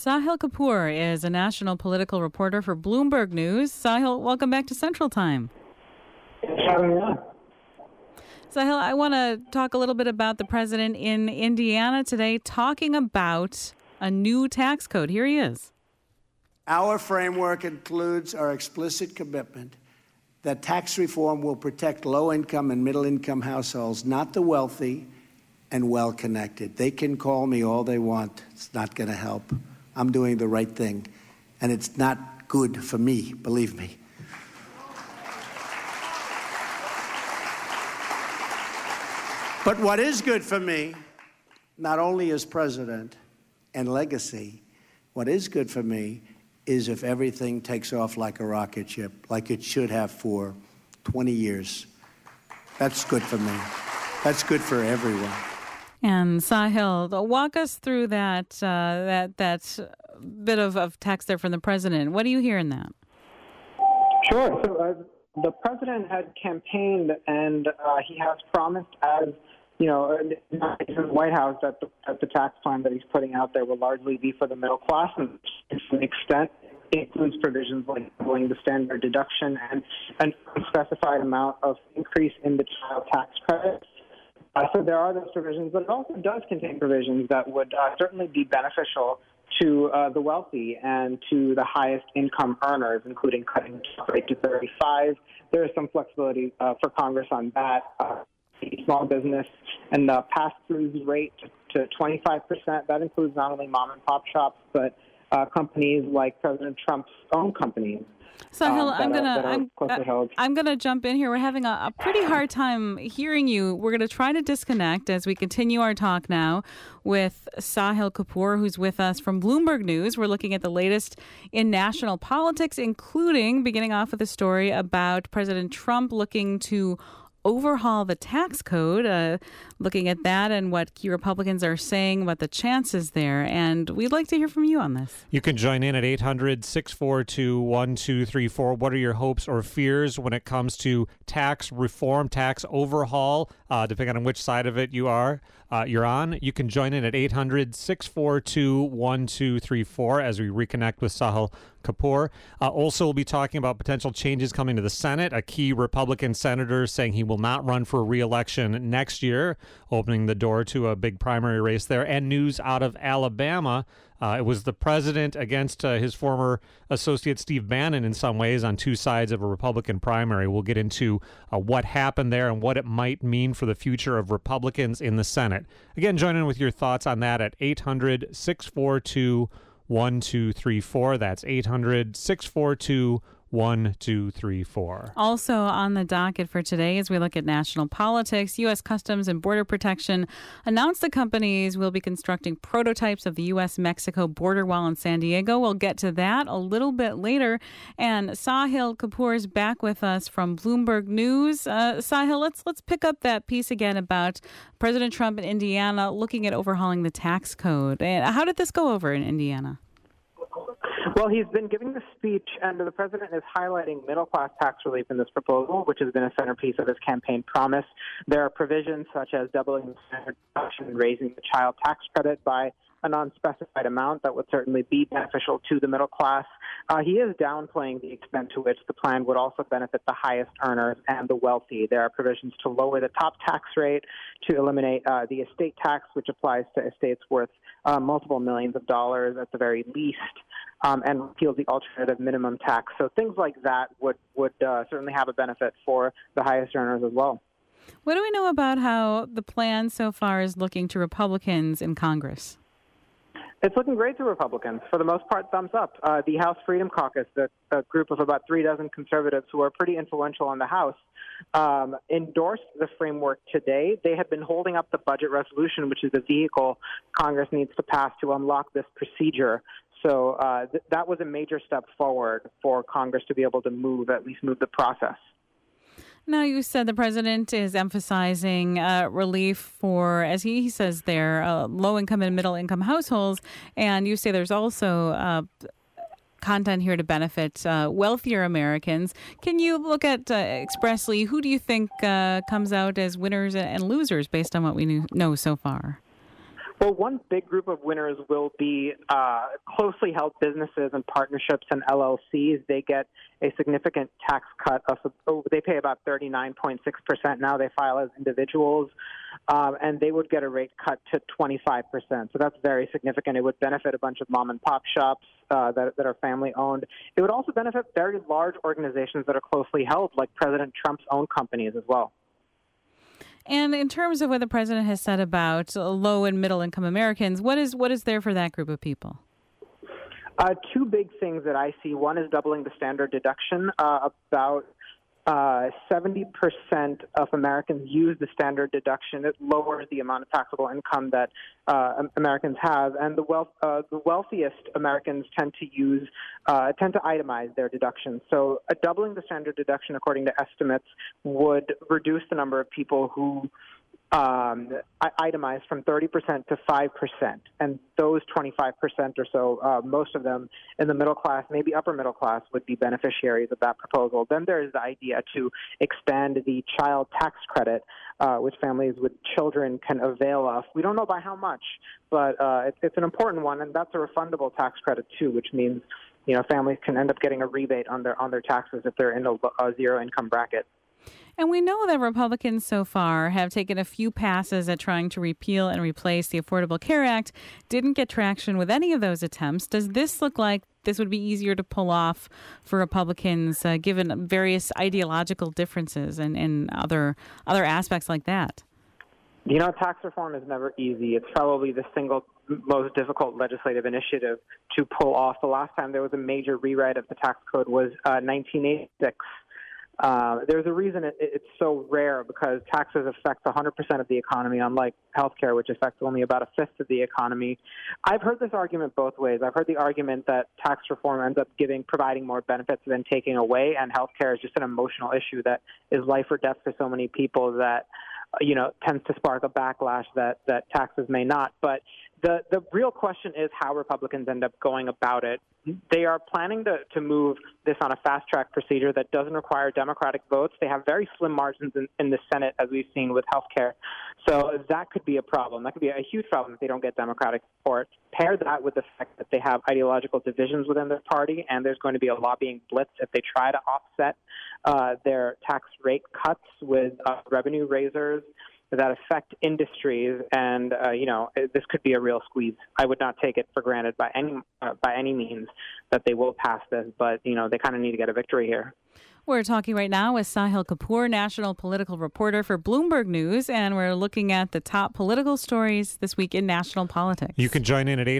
Sahil Kapoor is a national political reporter for Bloomberg News. Sahil, welcome back to Central Time. Sahil, I want to talk a little bit about the president in Indiana today, talking about a new tax code. Here he is. Our framework includes our explicit commitment that tax reform will protect low-income and middle-income households, not the wealthy and well-connected. They can call me all they want. It's not going to help. I'm doing the right thing, and it's not good for me, believe me. But what is good for me, not only as president and legacy, what is good for me is if everything takes off like a rocket ship, like it should have for 20 years. That's good for me. That's good for everyone. And Sahil, walk us through that bit of text there from the president. What do you hear in that? Sure. So the president had campaigned, and he has promised, as you know, in the White House, that the tax plan that he's putting out there will largely be for the middle class, and to an extent it includes provisions like doubling the standard deduction and an unspecified amount of increase in the child tax credit. So there are those provisions, but it also does contain provisions that would certainly be beneficial to the wealthy and to the highest income earners, including cutting the tax rate to 35. There is some flexibility for Congress on that. Small business and the pass-through rate to 25%. That includes not only mom-and-pop shops, but companies like President Trump's own companies. Sahil, I'm gonna jump in here. We're having a pretty hard time hearing you. We're gonna try to disconnect as we continue our talk now with Sahil Kapoor, who's with us from Bloomberg News. We're looking at the latest in national politics, including beginning off with a story about President Trump looking to overhaul the tax code, looking at that and what key Republicans are saying about the chances there. And we'd like to hear from you on this. You can join in at 800-642-1234. What are your hopes or fears when it comes to tax reform, tax overhaul, depending on which side of it you're on? You can join in at 800-642-1234 as we reconnect with Sahil Kapoor. Also, we'll be talking about potential changes coming to the Senate. A key Republican senator saying he will not run for re-election next year, opening the door to a big primary race there. And news out of Alabama. It was the president against his former associate Steve Bannon in some ways on two sides of a Republican primary. We'll get into what happened there and what it might mean for the future of Republicans in the Senate. Again, join in with your thoughts on that at 800-642-1234. That's 800-642-1234. Also on the docket for today, as we look at national politics, U.S. Customs and Border Protection announced the companies will be constructing prototypes of the U.S.-Mexico border wall in San Diego. We'll get to that a little bit later. And Sahil Kapoor is back with us from Bloomberg News. Sahil, let's pick up that piece again about President Trump in Indiana looking at overhauling the tax code. How did this go over in Indiana? Well, he's been giving the speech, and the president is highlighting middle-class tax relief in this proposal, which has been a centerpiece of his campaign promise. There are provisions such as doubling the standard deduction and raising the child tax credit by a non-specified amount that would certainly be beneficial to the middle class. He is downplaying the extent to which the plan would also benefit the highest earners and the wealthy. There are provisions to lower the top tax rate, to eliminate the estate tax, which applies to estates worth multiple millions of dollars at the very least, and repeal the alternative minimum tax. So things like that would certainly have a benefit for the highest earners as well. What do we know about how the plan so far is looking to Republicans in Congress? It's looking great to Republicans. For the most part, thumbs up. The House Freedom Caucus, a group of about 36 conservatives who are pretty influential in the House, endorsed the framework today. They had been holding up the budget resolution, which is the vehicle Congress needs to pass to unlock this procedure. So that was a major step forward for Congress to be able to at least move the process. Now, you said the president is emphasizing relief for, as he says there, low-income and middle-income households, and you say there's also content here to benefit wealthier Americans. Can you look at expressly who do you think comes out as winners and losers based on what we know so far? Well, one big group of winners will be closely held businesses and partnerships and LLCs. They get a significant tax cut. They pay about 39.6% now. They file as individuals, and they would get a rate cut to 25%. So that's very significant. It would benefit a bunch of mom-and-pop shops that are family-owned. It would also benefit very large organizations that are closely held, like President Trump's own companies as well. And in terms of what the president has said about low and middle income Americans, what is there for that group of people? Two big things that I see. One is doubling the standard deduction. About 70% of Americans use the standard deduction. It lowers the amount of taxable income that Americans have, and the wealthiest Americans tend to itemize their deductions. So doubling the standard deduction, according to estimates, would reduce the number of people who itemize from 30% to 5%, and those 25% or so, most of them in the middle class, maybe upper middle class, would be beneficiaries of that proposal. Then there is the idea to expand the child tax credit, which families with children can avail of. We don't know by how much, but it's an important one, and that's a refundable tax credit too, which means families can end up getting a rebate on their taxes if they're in a zero income bracket. And we know that Republicans so far have taken a few passes at trying to repeal and replace the Affordable Care Act, didn't get traction with any of those attempts. Does this look like this would be easier to pull off for Republicans, given various ideological differences and other aspects like that? Tax reform is never easy. It's probably the single most difficult legislative initiative to pull off. The last time there was a major rewrite of the tax code was 1986. There's a reason it's so rare, because taxes affect 100% of the economy, unlike healthcare, which affects only about a fifth of the economy. I've heard this argument both ways. I've heard the argument that tax reform ends up providing more benefits than taking away, and healthcare is just an emotional issue that is life or death for so many people that tends to spark a backlash that taxes may not. But the real question is how Republicans end up going about it. They are planning to move this on a fast-track procedure that doesn't require Democratic votes. They have very slim margins in the Senate, as we've seen with health care. So that could be a problem. That could be a huge problem if they don't get Democratic support. Pair that with the fact that they have ideological divisions within their party, and there's going to be a lobbying blitz if they try to offset their tax rate cuts with revenue raisers that affect industries, and this could be a real squeeze. I would not take it for granted by any means that they will pass this, but they kind of need to get a victory here. We're talking right now with Sahil Kapoor, national political reporter for Bloomberg News, and we're looking at the top political stories this week in national politics. You can join in at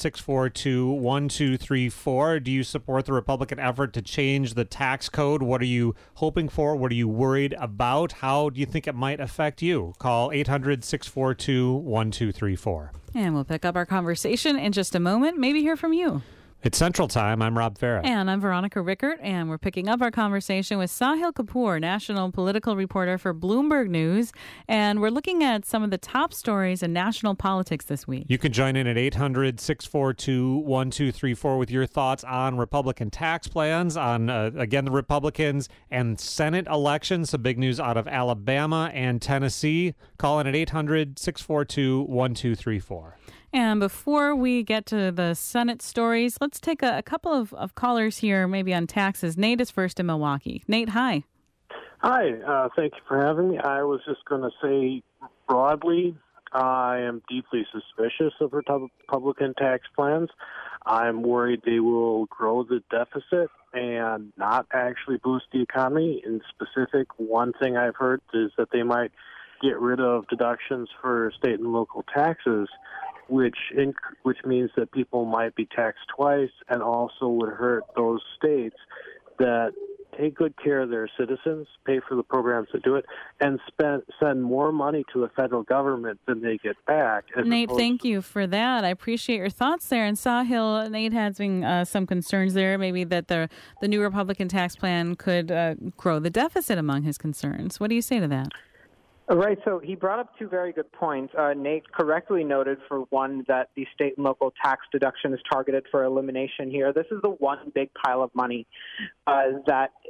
800-642-1234. Do you support the Republican effort to change the tax code? What are you hoping for? What are you worried about? How do you think it might affect you? Call 800-642-1234. And we'll pick up our conversation in just a moment, maybe hear from you. It's Central Time. I'm Rob Farah. And I'm Veronica Rickert, and we're picking up our conversation with Sahil Kapoor, national political reporter for Bloomberg News, and we're looking at some of the top stories in national politics this week. You can join in at 800-642-1234 with your thoughts on Republican tax plans, on, again, the Republicans and Senate elections. Some big news out of Alabama and Tennessee. Call in at 800-642-1234. And before we get to the Senate stories, let's take a couple of callers here, maybe on taxes. Nate is first in Milwaukee. Nate, hi. Hi. Thank you for having me. I was just going to say broadly, I am deeply suspicious of Republican tax plans. I'm worried they will grow the deficit and not actually boost the economy. In specific, one thing I've heard is that they might get rid of deductions for state and local taxes, which means that people might be taxed twice, and also would hurt those states that take good care of their citizens, pay for the programs that do it, and send more money to the federal government than they get back. Nate, thank you for that. I appreciate your thoughts there. And Sahil, Nate has been some concerns there, maybe that the new Republican tax plan could grow the deficit among his concerns. What do you say to that? Right. So he brought up two very good points. Nate correctly noted, for one, that the state and local tax deduction is targeted for elimination here. This is the one big pile of money that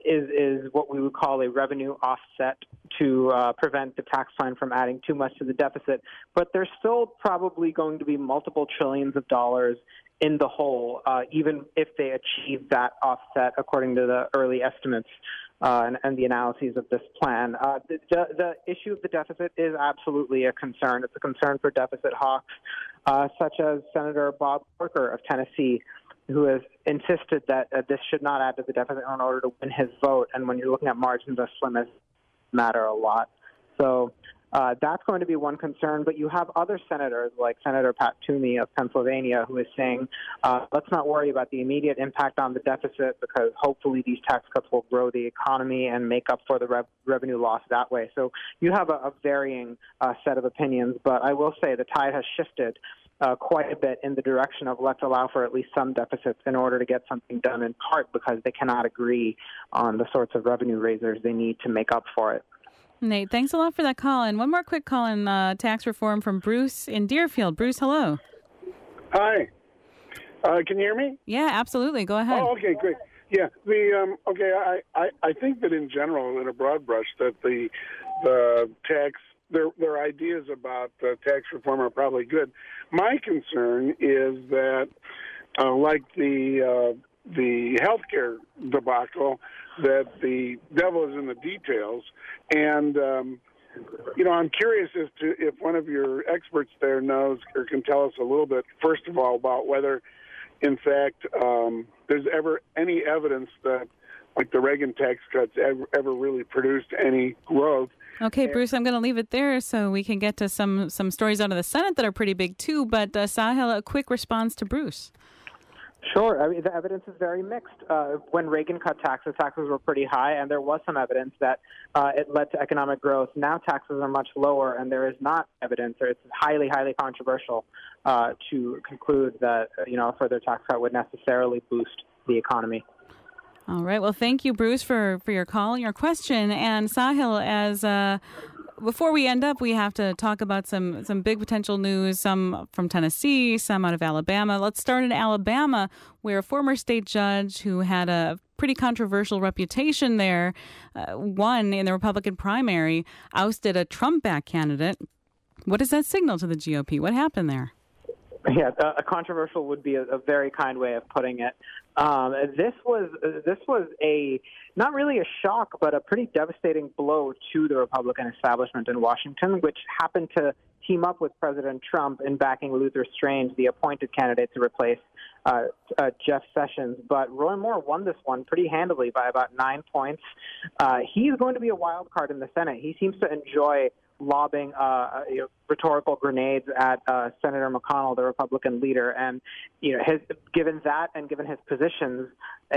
is what we would call a revenue offset to prevent the tax plan from adding too much to the deficit. But there's still probably going to be multiple trillions of dollars in the hole, even if they achieve that offset, according to the early estimates and the analyses of this plan. The issue of the deficit is absolutely a concern. It's a concern for deficit hawks, such as Senator Bob Corker of Tennessee, who has insisted that this should not add to the deficit in order to win his vote. And when you're looking at margins as slim as matter a lot. So that's going to be one concern. But you have other senators like Senator Pat Toomey of Pennsylvania who is saying, let's not worry about the immediate impact on the deficit because hopefully these tax cuts will grow the economy and make up for the revenue loss that way. So you have a varying set of opinions. But I will say the tide has shifted quite a bit in the direction of let's allow for at least some deficits in order to get something done, in part because they cannot agree on the sorts of revenue raisers they need to make up for it. Nate, thanks a lot for that call. And one more quick call on tax reform from Bruce in Deerfield. Bruce, hello. Hi. Can you hear me? Yeah, absolutely. Go ahead. Oh, okay, great. Yeah, I think that in general, in a broad brush, that the tax their ideas about tax reform are probably good. My concern is that, like the healthcare debacle, that the devil is in the details. And, I'm curious as to if one of your experts there knows or can tell us a little bit, first of all, about whether, in fact, there's ever any evidence that, like the Reagan tax cuts, ever really produced any growth. Okay, Bruce, I'm going to leave it there so we can get to some stories out of the Senate that are pretty big too. But Sahil, a quick response to Bruce. Sure. I mean, the evidence is very mixed. When Reagan cut taxes were pretty high, and there was some evidence that it led to economic growth. Now taxes are much lower, and there is not evidence, or it's highly, highly controversial to conclude that a further tax cut would necessarily boost the economy. All right. Well, thank you, Bruce, for your call and your question. And Sahil, as before we end up, we have to talk about some big potential news, some from Tennessee, some out of Alabama. Let's start in Alabama, where a former state judge who had a pretty controversial reputation there, won in the Republican primary, ousted a Trump-backed candidate. What does that signal to the GOP? What happened there? Yeah, a controversial would be a very kind way of putting it. This was a not really a shock, but a pretty devastating blow to the Republican establishment in Washington, which happened to team up with President Trump in backing Luther Strange, the appointed candidate to replace Jeff Sessions. But Roy Moore won this one pretty handily by about 9 points. He's going to be a wild card in the Senate. He seems to enjoy lobbing rhetorical grenades at Senator McConnell, the Republican leader, and given that and given his positions,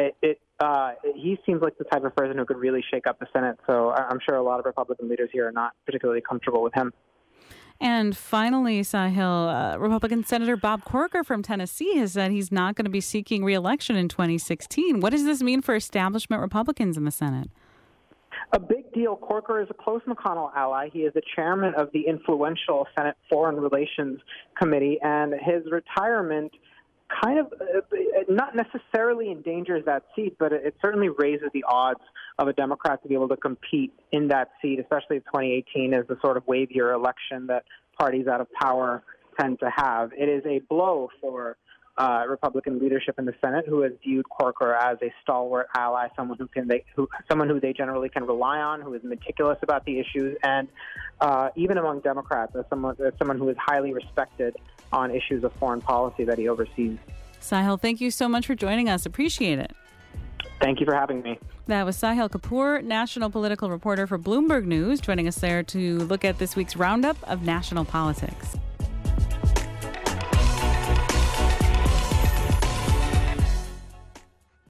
he seems like the type of person who could really shake up the Senate. So I'm sure a lot of Republican leaders here are not particularly comfortable with him. And finally, Sahil, Republican Senator Bob Corker from Tennessee has said he's not going to be seeking re-election in 2016. What does this mean for establishment Republicans in the Senate? A big deal. Corker is a close McConnell ally. He is the chairman of the influential Senate Foreign Relations Committee, and his retirement kind of not necessarily endangers that seat, but it certainly raises the odds of a Democrat to be able to compete in that seat, especially if 2018 is the sort of wavier election that parties out of power tend to have. It is a blow for Republican leadership in the Senate, who has viewed Corker as a stalwart ally, someone who they generally can rely on, who is meticulous about the issues, and even among Democrats, as someone who is highly respected on issues of foreign policy that he oversees. Sahil, thank you so much for joining us. Appreciate it. Thank you for having me. That was Sahil Kapoor, national political reporter for Bloomberg News, joining us there to look at this week's roundup of national politics.